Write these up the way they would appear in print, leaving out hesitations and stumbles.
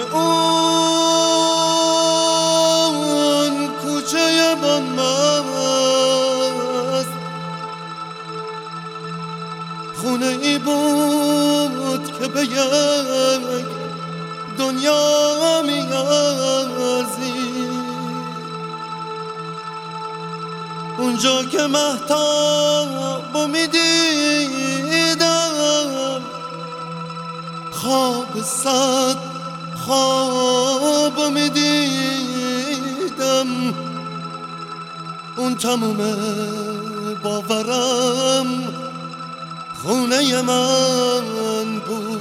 اون کوچه بامست خونه ای بود که به یک دنیا میارزی، اونجا که مهتاب میدیدم خواب صد خواب میدیدم، اون تموم باورم خونه من بود.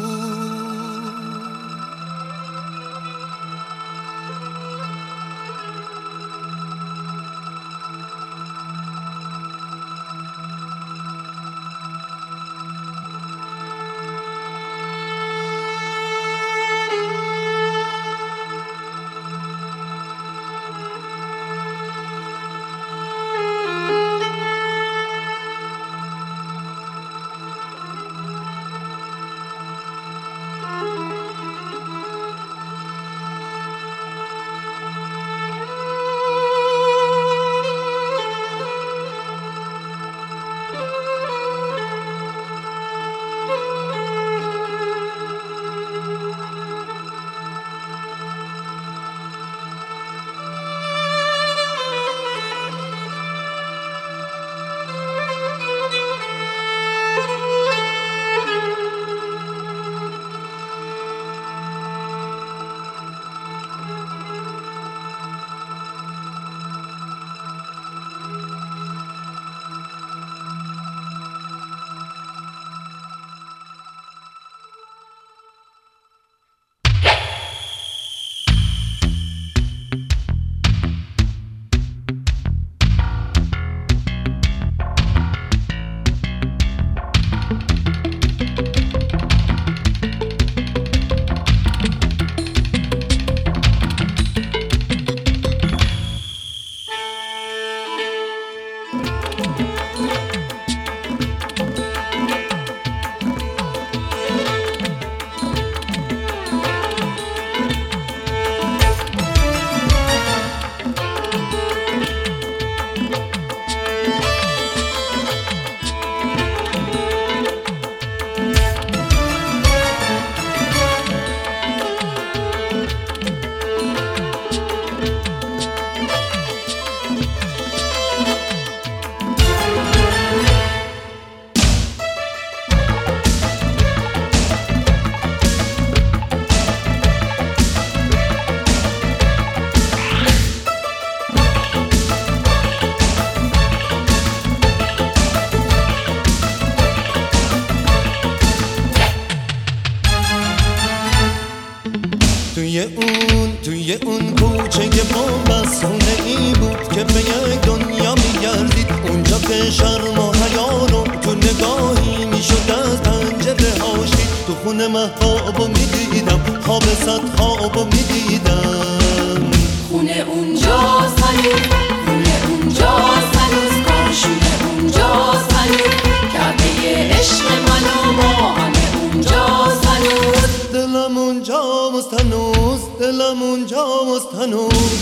توی اون کوچه بامست خونه ای بود که به یک دنیا میگردید، اونجا که شرم و حیا رو تو نگاهی میشد از پنجره هاشید، تو خونه مهتابو میدیدم خواب صد خوابو میدیدم. خونه اونجاست هنوز، خونه اونجاست هنوز، کاشونه اونجاست هنوز، کعبه عشق من و ما همه اونجاست هنوز. دلم اونجاست هنوز، دلم اونجاست هنوز.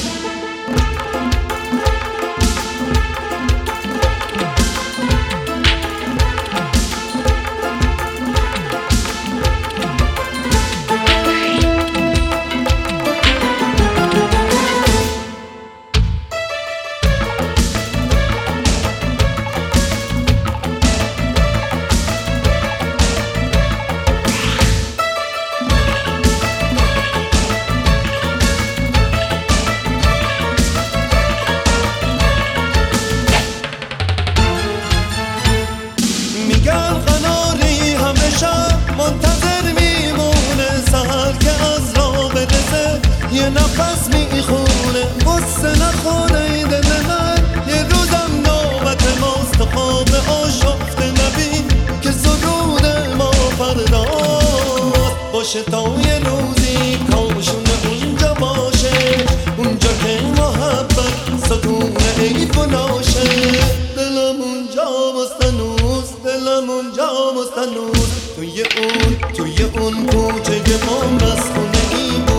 یه نفس میخونه قصه نخوره دل من، یه روزم نوبت ماست خواب آشفته نبین که سرود ما فرداست باشه تا یه روزی کاشونه اونجا باشه، اونجا که محبت ستونه عیب و ناشه. دلم اونجا مستنوز، دلم اونجا مستنوز، توی اون کوچه ما مسخونه ای بود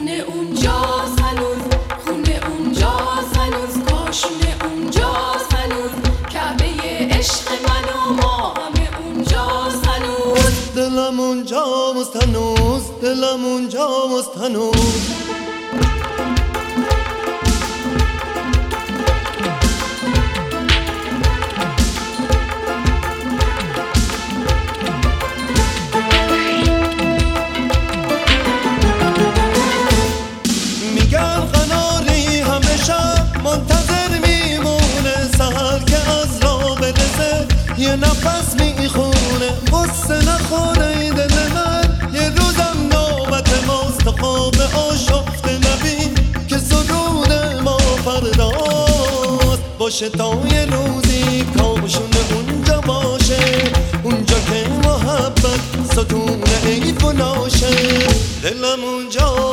خونه اونجاست هنوز، خونه اونجاست هنوز، کاشونه اونجاست هنوز، کعبه عشق من و ما همه اونجاست هنوز. دلم اونجاست هنوز، دلم اونجاست هنوز. میگن قناری همه شب منتظر میمونه، سحر که از راه برسه یه نفس میخونه. قصه نخوره دل من، یه روزم نوبت ماست، تا خواب آشفته نبین که سرود ما فرداست. باشه تا یه روزی کاشونه اونجا باشه، اونجا که محبت ستون حیف و ناشه. دلم اونجا